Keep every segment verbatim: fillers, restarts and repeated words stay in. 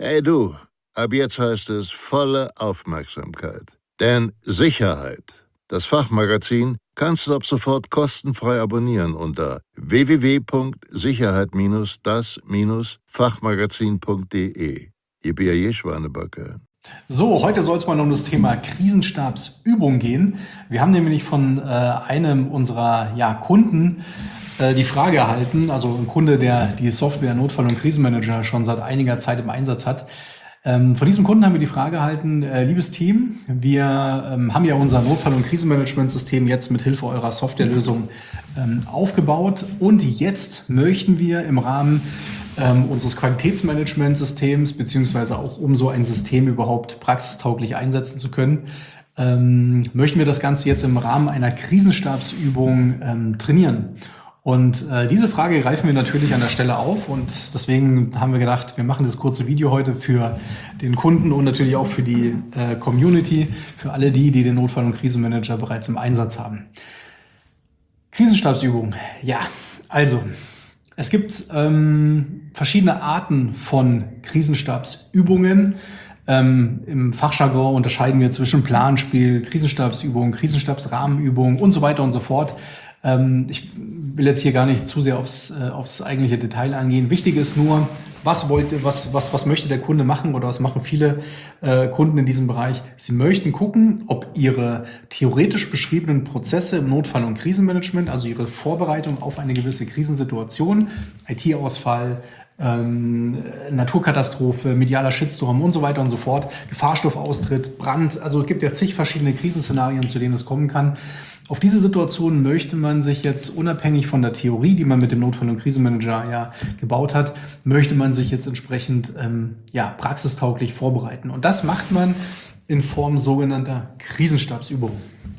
Hey du, ab jetzt heißt es volle Aufmerksamkeit. Denn Sicherheit, das Fachmagazin, kannst du ab sofort kostenfrei abonnieren unter w w w punkt sicherheit das Fachmagazin punkt de. Ihr B A J-Schwanebacke. So, heute soll es mal um das Thema Krisenstabsübung gehen. Wir haben nämlich von äh, einem unserer ja, Kunden äh, die Frage erhalten, also ein Kunde, der die Software Notfall- und Krisenmanager schon seit einiger Zeit im Einsatz hat. Ähm, von diesem Kunden haben wir die Frage erhalten, äh, liebes Team, wir ähm, haben ja unser Notfall- und Krisenmanagementsystem jetzt mit Hilfe eurer Softwarelösung ähm, aufgebaut und jetzt möchten wir im Rahmen ähm, unseres Qualitätsmanagementsystems, beziehungsweise auch um so ein System überhaupt praxistauglich einsetzen zu können, ähm, möchten wir das Ganze jetzt im Rahmen einer Krisenstabsübung ähm, trainieren. Und äh, diese Frage greifen wir natürlich an der Stelle auf und deswegen haben wir gedacht, wir machen das kurze Video heute für den Kunden und natürlich auch für die äh, Community, für alle die, die den Notfall- und Krisenmanager bereits im Einsatz haben. Krisenstabsübung, ja, also es gibt ähm, verschiedene Arten von Krisenstabsübungen. Ähm, Im Fachjargon unterscheiden wir zwischen Planspiel, Krisenstabsübung, Krisenstabsrahmenübung und so weiter und so fort. Ähm, ich will jetzt hier gar nicht zu sehr aufs, äh, aufs eigentliche Detail angehen. Wichtig ist nur, was wollte, was, was, was möchte der Kunde machen oder was machen viele äh, Kunden in diesem Bereich? Sie möchten gucken, ob ihre theoretisch beschriebenen Prozesse im Notfall- und Krisenmanagement, also ihre Vorbereitung auf eine gewisse Krisensituation, I T-Ausfall, ähm, Naturkatastrophe, medialer Shitstorm und so weiter und so fort, Gefahrstoffaustritt, Brand, also es gibt ja zig verschiedene Krisenszenarien, zu denen es kommen kann. Auf diese Situation möchte man sich jetzt unabhängig von der Theorie, die man mit dem Notfall- und Krisenmanager ja gebaut hat, möchte man sich jetzt entsprechend ähm, ja, praxistauglich vorbereiten. Und das macht man in Form sogenannter Krisenstabsübungen.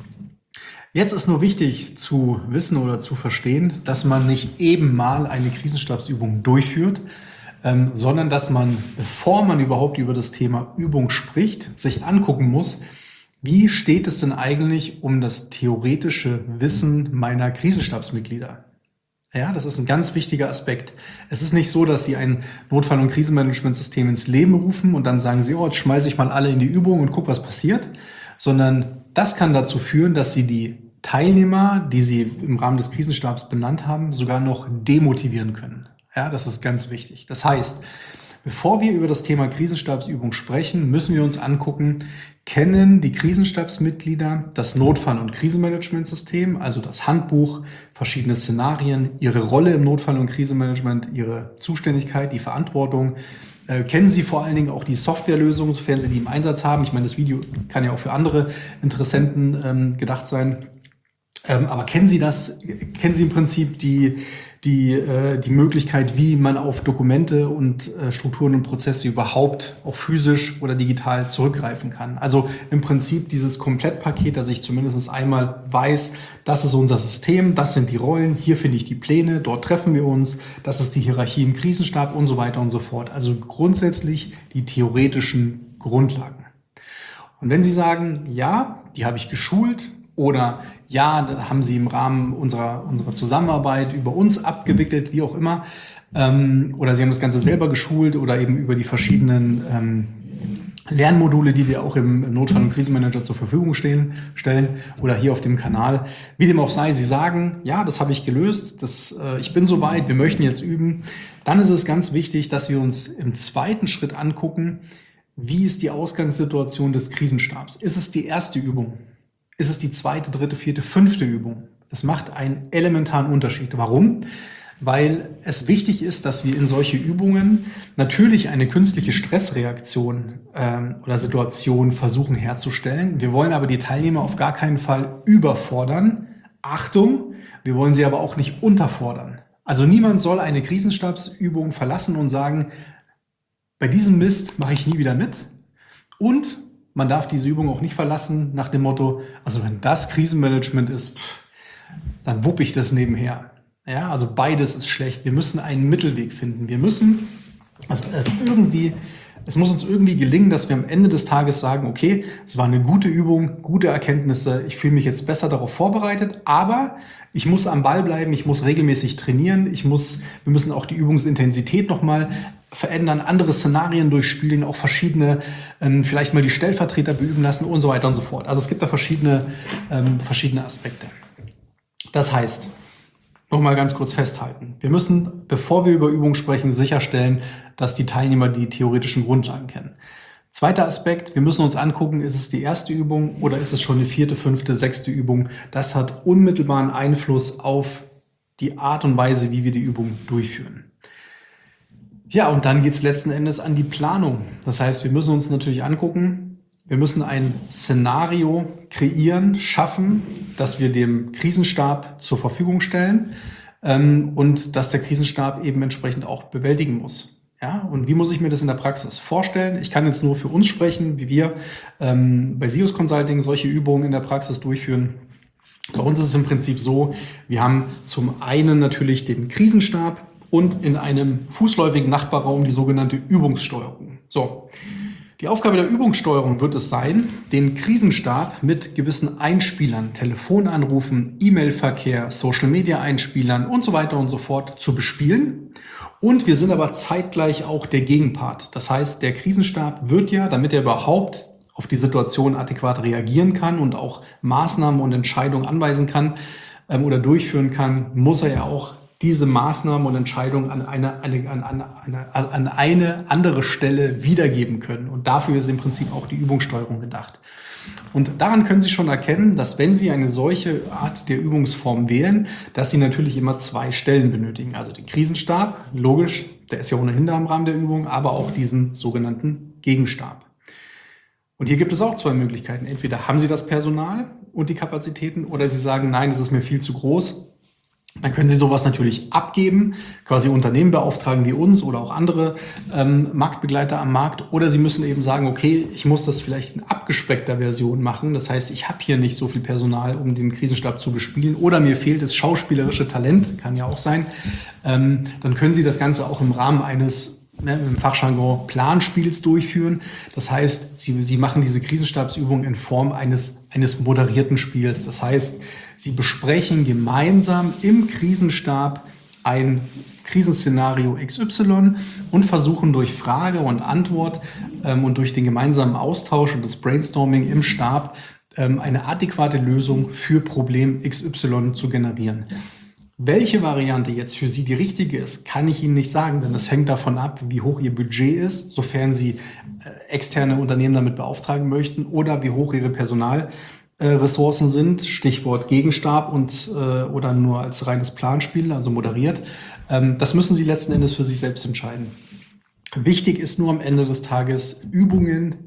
Jetzt ist nur wichtig zu wissen oder zu verstehen, dass man nicht eben mal eine Krisenstabsübung durchführt, ähm, sondern dass man, bevor man überhaupt über das Thema Übung spricht, sich angucken muss, wie steht es denn eigentlich um das theoretische Wissen meiner Krisenstabsmitglieder? Ja, das ist ein ganz wichtiger Aspekt. Es ist nicht so, dass Sie ein Notfall- und Krisenmanagementsystem ins Leben rufen und dann sagen Sie, oh, jetzt schmeiße ich mal alle in die Übung und guck, was passiert, sondern das kann dazu führen, dass Sie die Teilnehmer, die Sie im Rahmen des Krisenstabs benannt haben, sogar noch demotivieren können. Ja, das ist ganz wichtig. Das heißt, bevor wir über das Thema Krisenstabsübung sprechen, müssen wir uns angucken, kennen die Krisenstabsmitglieder das Notfall- und Krisenmanagementsystem, also das Handbuch, verschiedene Szenarien, ihre Rolle im Notfall- und Krisenmanagement, ihre Zuständigkeit, die Verantwortung. Äh, kennen Sie vor allen Dingen auch die Softwarelösung, sofern Sie die im Einsatz haben? Ich meine, das Video kann ja auch für andere Interessenten ähm, gedacht sein. Ähm, aber kennen Sie das? Kennen Sie im Prinzip die die, äh, die Möglichkeit, wie man auf Dokumente und äh, Strukturen und Prozesse überhaupt auch physisch oder digital zurückgreifen kann. Also im Prinzip dieses Komplettpaket, dass ich zumindest einmal weiß, das ist unser System, das sind die Rollen, hier finde ich die Pläne, dort treffen wir uns, das ist die Hierarchie im Krisenstab und so weiter und so fort. Also grundsätzlich die theoretischen Grundlagen. Und wenn Sie sagen, ja, die habe ich geschult, oder ja, da haben Sie im Rahmen unserer, unserer Zusammenarbeit über uns abgewickelt, wie auch immer, ähm, oder Sie haben das Ganze selber geschult oder eben über die verschiedenen ähm, Lernmodule, die wir auch im, im Notfall- und Krisenmanager zur Verfügung stehen, stellen oder hier auf dem Kanal. Wie dem auch sei, Sie sagen, ja, das habe ich gelöst, das, äh, ich bin soweit, wir möchten jetzt üben. Dann ist es ganz wichtig, dass wir uns im zweiten Schritt angucken, wie ist die Ausgangssituation des Krisenstabs? Ist es die erste Übung? Ist es die zweite, dritte, vierte, fünfte Übung? Es macht einen elementaren Unterschied. Warum? Weil es wichtig ist, dass wir in solche Übungen natürlich eine künstliche Stressreaktion ähm, oder Situation versuchen herzustellen. Wir wollen aber die Teilnehmer auf gar keinen Fall überfordern. Achtung, wir wollen sie aber auch nicht unterfordern. Also niemand soll eine Krisenstabsübung verlassen und sagen, bei diesem Mist mache ich nie wieder mit. Und man darf diese Übung auch nicht verlassen nach dem Motto, also wenn das Krisenmanagement ist, pff, dann wupp ich das nebenher. Ja, also beides ist schlecht. Wir müssen einen Mittelweg finden. Wir müssen es, es irgendwie Es muss uns irgendwie gelingen, dass wir am Ende des Tages sagen, okay, es war eine gute Übung, gute Erkenntnisse, ich fühle mich jetzt besser darauf vorbereitet, aber ich muss am Ball bleiben, ich muss regelmäßig trainieren, ich muss, wir müssen auch die Übungsintensität nochmal verändern, andere Szenarien durchspielen, auch verschiedene, ähm, vielleicht mal die Stellvertreter beüben lassen und so weiter und so fort. Also es gibt da verschiedene, ähm, verschiedene Aspekte. Das heißt, nochmal ganz kurz festhalten. Wir müssen, bevor wir über Übungen sprechen, sicherstellen, dass die Teilnehmer die theoretischen Grundlagen kennen. Zweiter Aspekt, wir müssen uns angucken, ist es die erste Übung oder ist es schon die vierte, fünfte, sechste Übung? Das hat unmittelbaren Einfluss auf die Art und Weise, wie wir die Übung durchführen. Ja, und dann geht es letzten Endes an die Planung. Das heißt, wir müssen uns natürlich angucken, wir müssen ein Szenario kreieren, schaffen, das wir dem Krisenstab zur Verfügung stellen ähm, und das der Krisenstab eben entsprechend auch bewältigen muss. Ja, und wie muss ich mir das in der Praxis vorstellen? Ich kann jetzt nur für uns sprechen, wie wir ähm, bei SIOS Consulting solche Übungen in der Praxis durchführen. Bei uns ist es im Prinzip so, wir haben zum einen natürlich den Krisenstab und in einem fußläufigen Nachbarraum die sogenannte Übungssteuerung. So. Die Aufgabe der Übungssteuerung wird es sein, den Krisenstab mit gewissen Einspielern, Telefonanrufen, E-Mail-Verkehr, Social-Media-Einspielern und so weiter und so fort zu bespielen. Und wir sind aber zeitgleich auch der Gegenpart. Das heißt, der Krisenstab wird ja, damit er überhaupt auf die Situation adäquat reagieren kann und auch Maßnahmen und Entscheidungen anweisen kann ähm, oder durchführen kann, muss er ja auch diese Maßnahmen und Entscheidungen an eine, eine, an, eine, an eine andere Stelle wiedergeben können. Und dafür ist im Prinzip auch die Übungssteuerung gedacht. Und daran können Sie schon erkennen, dass wenn Sie eine solche Art der Übungsform wählen, dass Sie natürlich immer zwei Stellen benötigen. Also den Krisenstab, logisch, der ist ja ohnehin da im Rahmen der Übung, aber auch diesen sogenannten Gegenstab. Und hier gibt es auch zwei Möglichkeiten. Entweder haben Sie das Personal und die Kapazitäten oder Sie sagen, nein, das ist mir viel zu groß. Dann können Sie sowas natürlich abgeben, quasi Unternehmen beauftragen wie uns oder auch andere ähm, Marktbegleiter am Markt. Oder Sie müssen eben sagen, okay, ich muss das vielleicht in abgespeckter Version machen. Das heißt, ich habe hier nicht so viel Personal, um den Krisenstab zu bespielen. Oder mir fehlt das schauspielerische Talent, kann ja auch sein. Ähm, dann können Sie das Ganze auch im Rahmen eines im Fachjargon Planspiels durchführen. Das heißt, Sie, Sie machen diese Krisenstabsübung in Form eines, eines moderierten Spiels. Das heißt, Sie besprechen gemeinsam im Krisenstab ein Krisenszenario X Y und versuchen durch Frage und Antwort ähm, und durch den gemeinsamen Austausch und das Brainstorming im Stab ähm, eine adäquate Lösung für Problem X Y zu generieren. Welche Variante jetzt für Sie die richtige ist, kann ich Ihnen nicht sagen, denn das hängt davon ab, wie hoch Ihr Budget ist, sofern Sie äh, externe Unternehmen damit beauftragen möchten oder wie hoch Ihre Personalressourcen äh, sind, Stichwort Gegenstab und äh, oder nur als reines Planspiel, also moderiert. Ähm, das müssen Sie letzten Endes für sich selbst entscheiden. Wichtig ist nur am Ende des Tages Übungen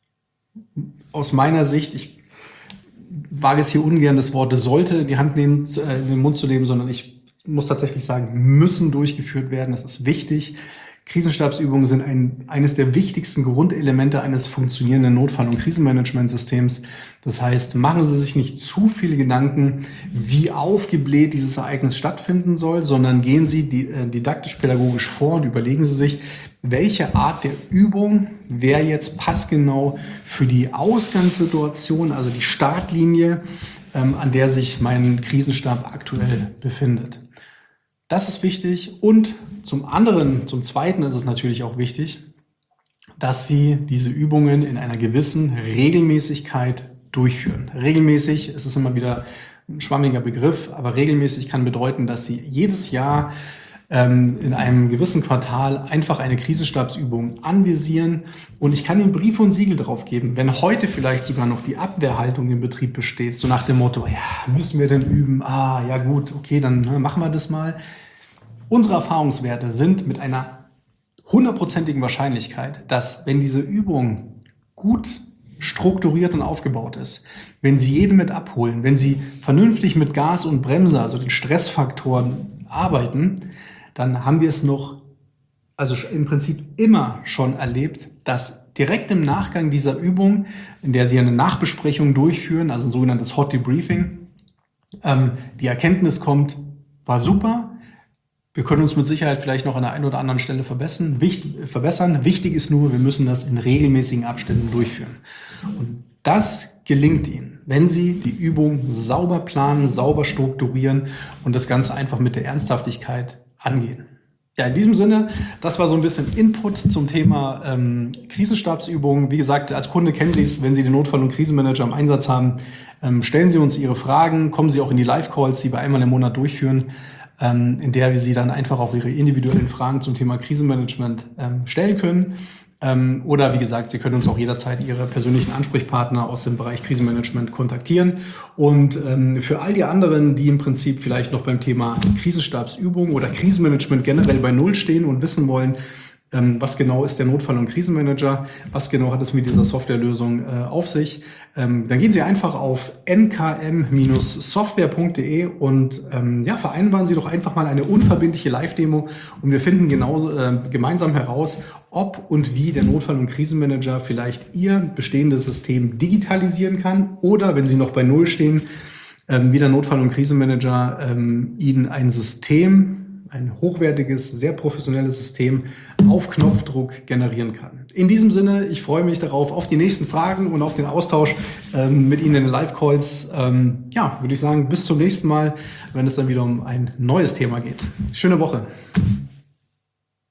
aus meiner Sicht, ich wage es hier ungern, das Wort sollte in die Hand nehmen, äh, in den Mund zu nehmen, sondern ich muss tatsächlich sagen, müssen durchgeführt werden. Das ist wichtig. Krisenstabsübungen sind ein, eines der wichtigsten Grundelemente eines funktionierenden Notfall- und Krisenmanagementsystems. Das heißt, machen Sie sich nicht zu viele Gedanken, wie aufgebläht dieses Ereignis stattfinden soll, sondern gehen Sie die, äh, didaktisch-pädagogisch vor und überlegen Sie sich, welche Art der Übung wäre jetzt passgenau für die Ausgangssituation, also die Startlinie, ähm, an der sich mein Krisenstab aktuell befindet. Das ist wichtig. Und zum anderen, zum Zweiten ist es natürlich auch wichtig, dass Sie diese Übungen in einer gewissen Regelmäßigkeit durchführen. Regelmäßig, es ist immer wieder ein schwammiger Begriff, aber regelmäßig kann bedeuten, dass Sie jedes Jahr ähm, in einem gewissen Quartal einfach eine Krisenstabsübung anvisieren. Und ich kann Ihnen Brief und Siegel drauf geben, wenn heute vielleicht sogar noch die Abwehrhaltung im Betrieb besteht, so nach dem Motto, ja, müssen wir denn üben? Ah, ja gut, okay, dann ne, machen wir das mal. Unsere Erfahrungswerte sind mit einer hundertprozentigen Wahrscheinlichkeit, dass wenn diese Übung gut strukturiert und aufgebaut ist, wenn Sie jeden mit abholen, wenn Sie vernünftig mit Gas und Bremse, also den Stressfaktoren arbeiten, dann haben wir es noch, also im Prinzip immer schon erlebt, dass direkt im Nachgang dieser Übung, in der Sie eine Nachbesprechung durchführen, also ein sogenanntes Hot Debriefing, ähm, die Erkenntnis kommt, war super, Wir können uns mit Sicherheit vielleicht noch an der einen oder anderen Stelle verbessern. Wichtig, verbessern. Wichtig ist nur, wir müssen das in regelmäßigen Abständen durchführen. Und das gelingt Ihnen, wenn Sie die Übung sauber planen, sauber strukturieren und das Ganze einfach mit der Ernsthaftigkeit angehen. Ja, in diesem Sinne, das war so ein bisschen Input zum Thema ähm, Krisenstabsübungen. Wie gesagt, als Kunde kennen Sie es, wenn Sie den Notfall- und Krisenmanager im Einsatz haben, ähm, stellen Sie uns Ihre Fragen, kommen Sie auch in die Live-Calls, die wir einmal im Monat durchführen, ähm, in der wir Sie dann einfach auch Ihre individuellen Fragen zum Thema Krisenmanagement ähm, stellen können. Ähm, oder wie gesagt, Sie können uns auch jederzeit Ihre persönlichen Ansprechpartner aus dem Bereich Krisenmanagement kontaktieren. Und ähm, für all die anderen, die im Prinzip vielleicht noch beim Thema Krisenstabsübung oder Krisenmanagement generell bei Null stehen und wissen wollen, ähm, was genau ist der Notfall- und Krisenmanager, was genau hat es mit dieser Softwarelösung äh, auf sich, ähm, dann gehen Sie einfach auf n k m Software punkt d e und ähm, ja, vereinbaren Sie doch einfach mal eine unverbindliche Live-Demo und wir finden genau äh, gemeinsam heraus, ob und wie der Notfall- und Krisenmanager vielleicht Ihr bestehendes System digitalisieren kann oder, wenn Sie noch bei Null stehen, ähm, wie der Notfall- und Krisenmanager ähm, Ihnen ein System, ein hochwertiges, sehr professionelles System auf Knopfdruck generieren kann. In diesem Sinne, ich freue mich darauf, auf die nächsten Fragen und auf den Austausch ähm, mit Ihnen in den Live-Calls. Ähm, ja, würde ich sagen, bis zum nächsten Mal, wenn es dann wieder um ein neues Thema geht. Schöne Woche.